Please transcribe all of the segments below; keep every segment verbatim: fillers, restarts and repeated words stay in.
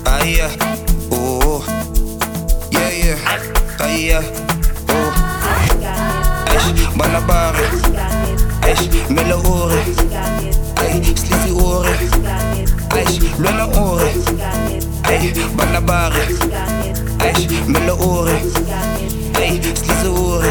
Aya, oh, yeah, yeah, aya, oh, eish, banabare, eish, mele ore, ay, sleazy ore, eish, lona ore, ay, banabare, eish, mele ore, ay, sleazy ore.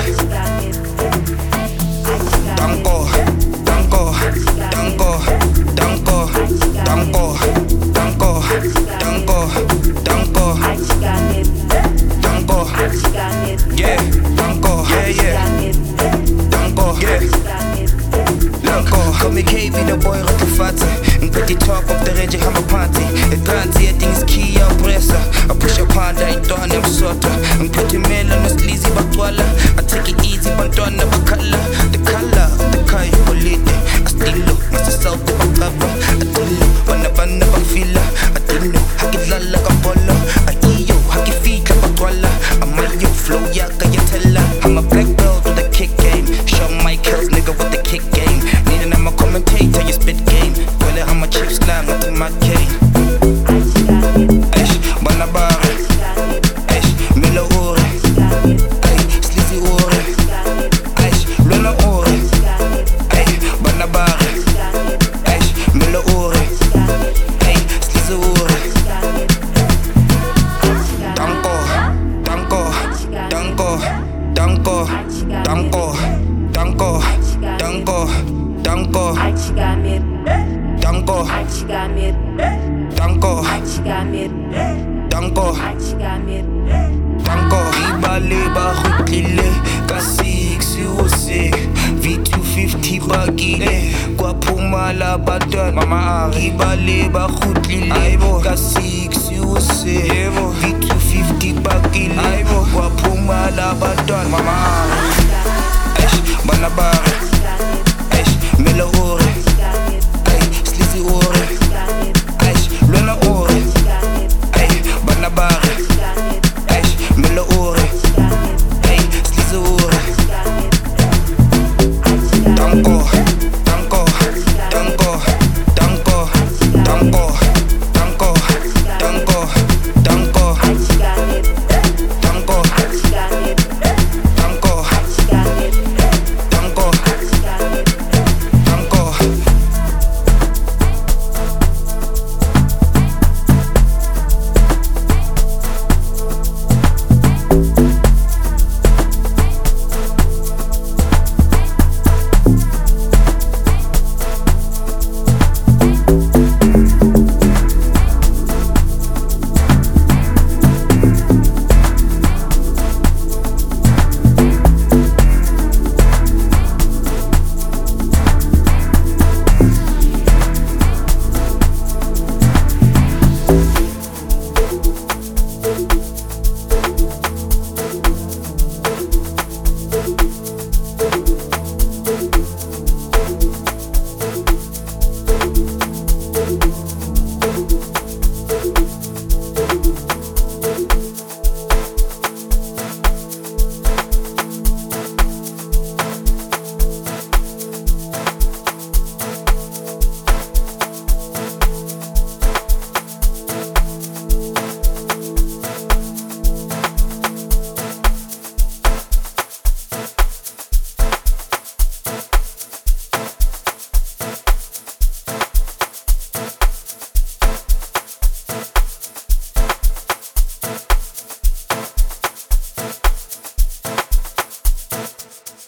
Danko, danko, danko, danko, danko, danko, danko, danko, danko, yeah, danko, yeah, yeah, danko, yeah, danko. Call me K B, the boy Rotofati. I'm pretty top of the range, I'm a party. The granty, I think is key, I press I push a panda, I don't have sort. I'm pretty melon, no sleazy, but walla. I take it easy, but don't have a color. The color of the car, you polite. I still look, must have south of a cover. I still look, but never, never feel her. I still know, I get la like a bolo. I eat yo, I get feet like a walla. I'm a yo, flow, yeah, can you tell her? I'm a black belt with a kick game. Show my kills, nigga, with the kick game. Needing I'm a commentator, you spit game. Well, how my chips slam, not in my cane. Eish, banabare, eish, mele ore, ay, sleazy ore, eish, lona ore, ay, banabare, eish, mele ore, ay, sleazy ore. Danko, danko, danko, danko, danko, danko, danko, danko, danko, danko, danko, danko. Ibale ba khutlile ka six use V two fifty bakile kwaphumala bantwana mama ari. Ibale ba khutlile ka six use V two fifty bakile kwaphumala bantwana mama.